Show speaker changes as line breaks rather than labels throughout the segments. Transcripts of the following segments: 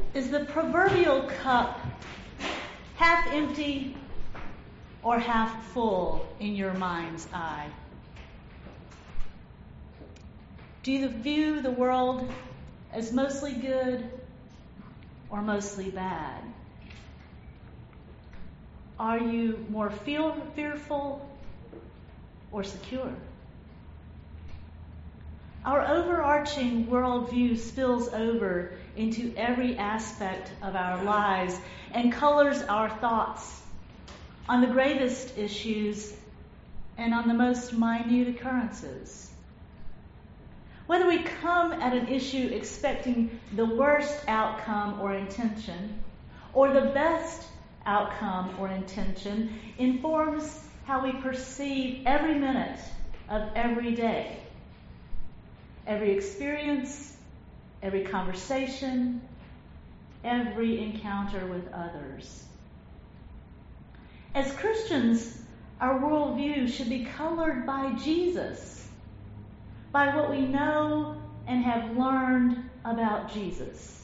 Is the proverbial cup half empty or half full in your mind's eye? Do you view the world as mostly good or mostly bad? Are you more fearful or secure? Our overarching worldview spills over into every aspect of our lives and colors our thoughts on the gravest issues and on the most minute occurrences. Whether we come at an issue expecting the worst outcome or intention, or the best outcome or intention, informs how we perceive every minute of every day, every experience, every conversation, every encounter with others. As Christians, our worldview should be colored by Jesus, by what we know and have learned about Jesus.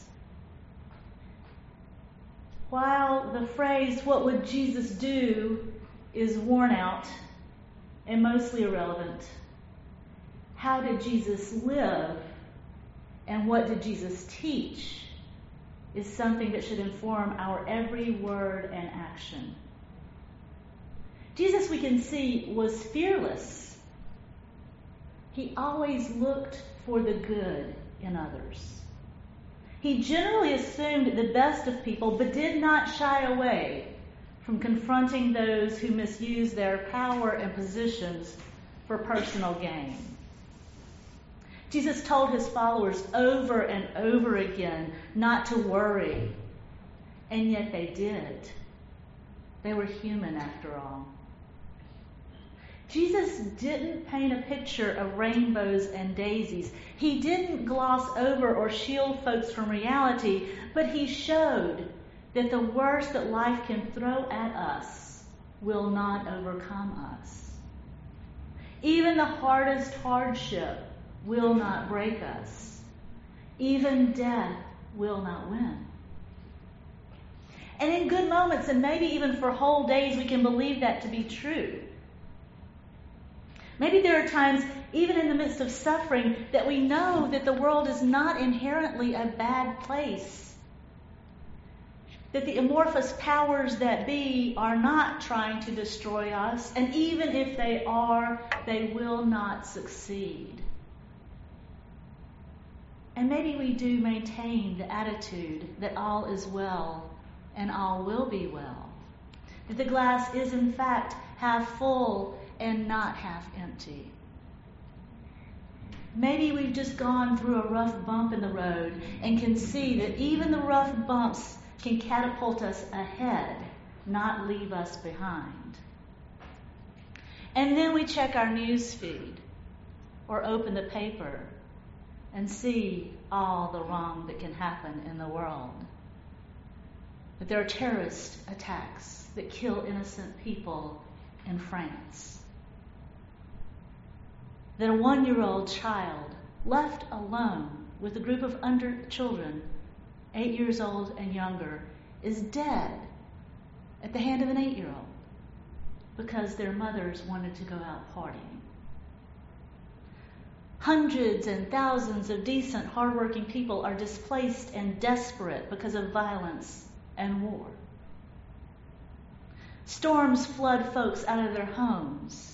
While the phrase, "what would Jesus do?" is worn out and mostly irrelevant, how did Jesus live and what did Jesus teach is something that should inform our every word and action. Jesus, we can see, was fearless. He always looked for the good in others. He generally assumed the best of people, but did not shy away from confronting those who misuse their power and positions for personal gain. Jesus told his followers over and over again not to worry, and yet they did. They were human after all. Jesus didn't paint a picture of rainbows and daisies. He didn't gloss over or shield folks from reality, but he showed that the worst that life can throw at us will not overcome us. Even the hardest hardship will not break us. Even death will not win. And in good moments, and maybe even for whole days, we can believe that to be true. Maybe there are times, even in the midst of suffering, that we know that the world is not inherently a bad place. That the amorphous powers that be are not trying to destroy us, and even if they are, they will not succeed. And maybe we do maintain the attitude that all is well and all will be well. That the glass is in fact half full and not half empty. Maybe we've just gone through a rough bump in the road and can see that even the rough bumps can catapult us ahead, not leave us behind. And then we check our news feed or open the paper and see all the wrong that can happen in the world. That there are terrorist attacks that kill innocent people in France. That a 1-year-old child left alone with a group of children, 8 years old and younger, is dead at the hand of an 8-year-old because their mothers wanted to go out partying. Hundreds and thousands of decent, hardworking people are displaced and desperate because of violence and war. Storms flood folks out of their homes.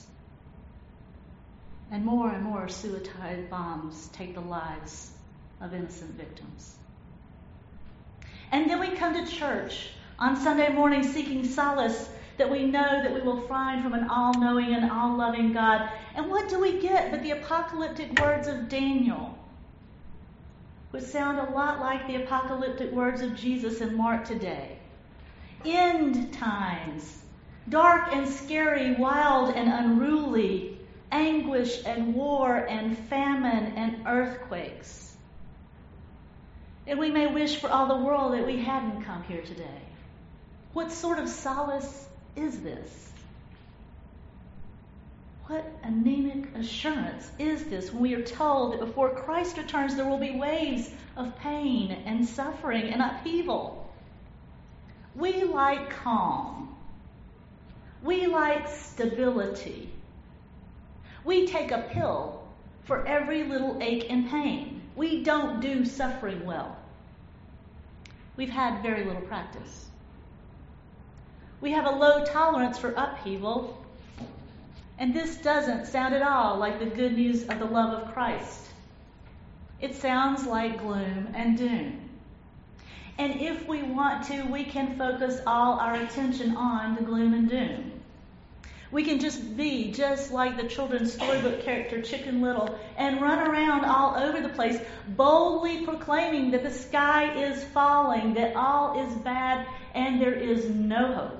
And more suicide bombs take the lives of innocent victims. And then we come to church on Sunday morning seeking solace that we know that we will find from an all-knowing and all-loving God. And what do we get but the apocalyptic words of Daniel, which sound a lot like the apocalyptic words of Jesus in Mark today. End times, dark and scary, wild and unruly, anguish and war and famine and earthquakes. And we may wish for all the world that we hadn't come here today. What sort of solace is this? What anemic assurance is this when we are told that before Christ returns there will be waves of pain and suffering and upheaval? We like calm. We like stability. We take a pill for every little ache and pain. We don't do suffering well. We've had very little practice. We have a low tolerance for upheaval. And this doesn't sound at all like the good news of the love of Christ. It sounds like gloom and doom. And if we want to, we can focus all our attention on the gloom and doom. We can just be just like the children's storybook character Chicken Little and run around all over the place, boldly proclaiming that the sky is falling, that all is bad, and there is no hope.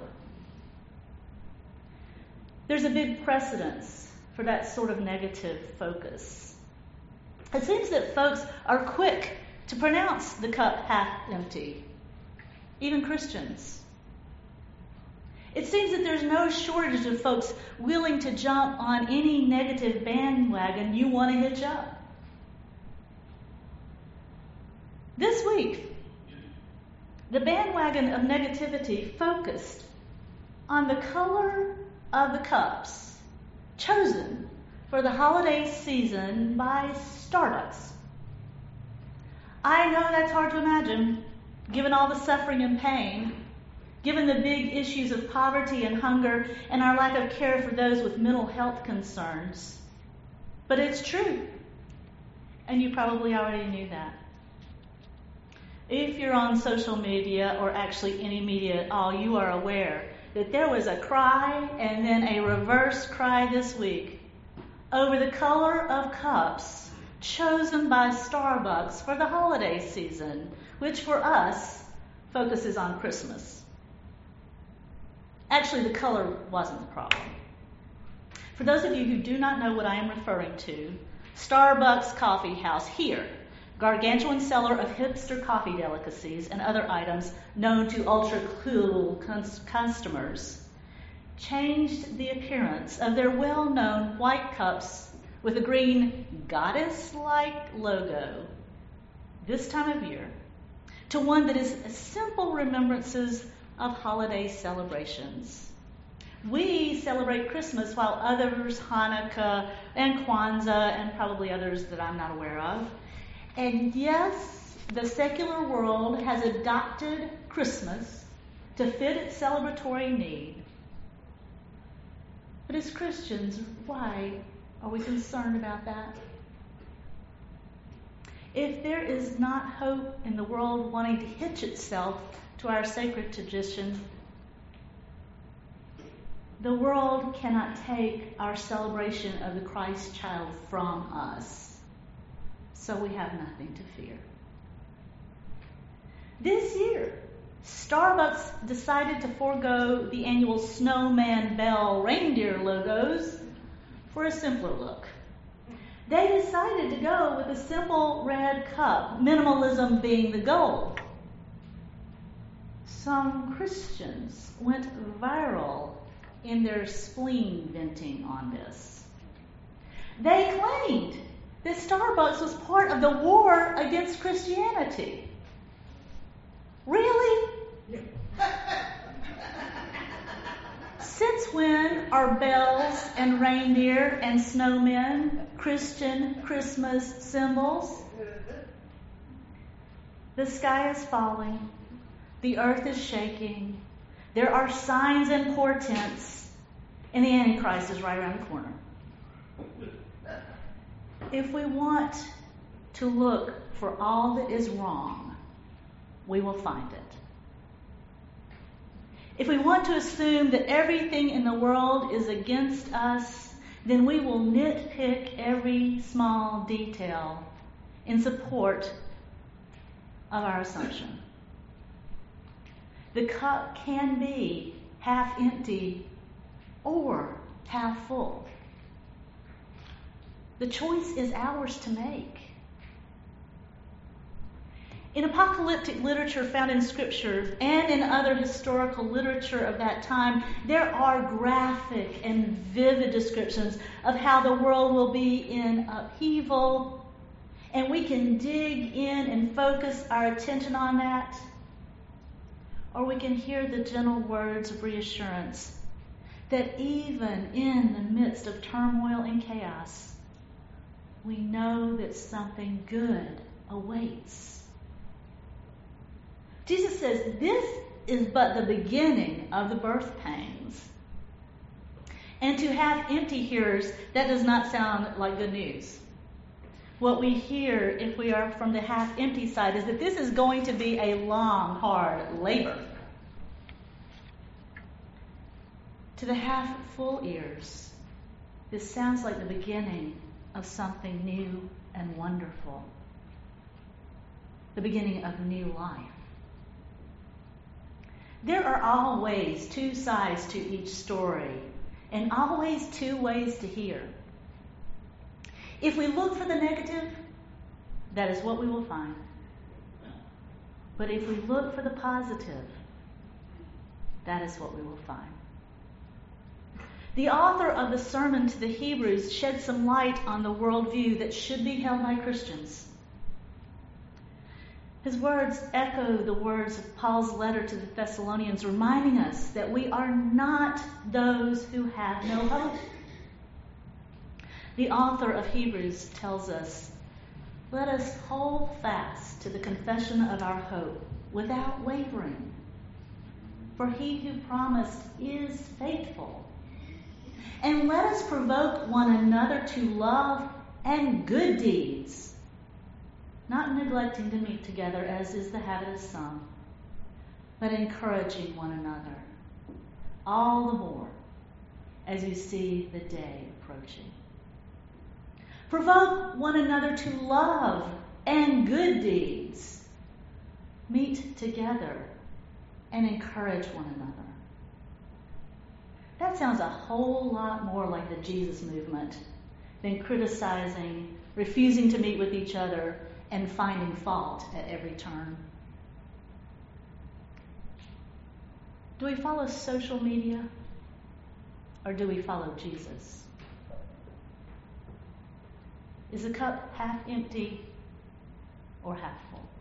There's a big precedence for that sort of negative focus. It seems that folks are quick to pronounce the cup half empty, even Christians. It seems that there's no shortage of folks willing to jump on any negative bandwagon you want to hitch up. This week, the bandwagon of negativity focused on the color of the cups chosen for the holiday season by Starbucks. I know that's hard to imagine, given all the suffering and pain, given the big issues of poverty and hunger and our lack of care for those with mental health concerns. But it's true, and you probably already knew that. If you're on social media, or actually any media at all, you are aware that there was a cry and then a reverse cry this week over the color of cups chosen by Starbucks for the holiday season, which for us focuses on Christmas. Actually, the color wasn't the problem. For those of you who do not know what I am referring to, Starbucks Coffee House here, gargantuan seller of hipster coffee delicacies and other items known to ultra-cool customers, changed the appearance of their well-known white cups with a green goddess-like logo this time of year to one that is simple remembrances of holiday celebrations. We celebrate Christmas while others Hanukkah and Kwanzaa and probably others that I'm not aware of. And yes, the secular world has adopted Christmas to fit its celebratory need. But as Christians, why are we concerned about that? If there is not hope in the world wanting to hitch itself to our sacred tradition, the world cannot take our celebration of the Christ child from us. So we have nothing to fear. This year, Starbucks decided to forego the annual snowman, bell, reindeer logos for a simpler look. They decided to go with a simple red cup, minimalism being the goal. Some Christians went viral in their spleen venting on this. They claimed that Starbucks was part of the war against Christianity. Really? Since when are bells and reindeer and snowmen Christian Christmas symbols? The sky is falling. The earth is shaking. There are signs and portents, and the Antichrist is right around the corner. If we want to look for all that is wrong, we will find it. If we want to assume that everything in the world is against us, then we will nitpick every small detail in support of our assumption. The cup can be half empty or half full. The choice is ours to make. In apocalyptic literature found in Scripture and in other historical literature of that time, there are graphic and vivid descriptions of how the world will be in upheaval, and we can dig in and focus our attention on that. Or we can hear the gentle words of reassurance that even in the midst of turmoil and chaos, we know that something good awaits. Jesus says this is but the beginning of the birth pangs. And to have empty hearers, that does not sound like good news. What we hear, if we are from the half-empty side, is that this is going to be a long, hard labor. To the half-full ears, this sounds like the beginning of something new and wonderful. The beginning of new life. There are always two sides to each story, and always two ways to hear. If we look for the negative, that is what we will find. But if we look for the positive, that is what we will find. The author of the sermon to the Hebrews shed some light on the worldview that should be held by Christians. His words echo the words of Paul's letter to the Thessalonians, reminding us that we are not those who have no hope. The author of Hebrews tells us, "Let us hold fast to the confession of our hope without wavering, for he who promised is faithful. And let us provoke one another to love and good deeds, not neglecting to meet together as is the habit of some, but encouraging one another, all the more as you see the day approaching." Provoke one another to love and good deeds. Meet together and encourage one another. That sounds a whole lot more like the Jesus movement than criticizing, refusing to meet with each other, and finding fault at every turn. Do we follow social media, or do we follow Jesus? Is the cup half empty or half full?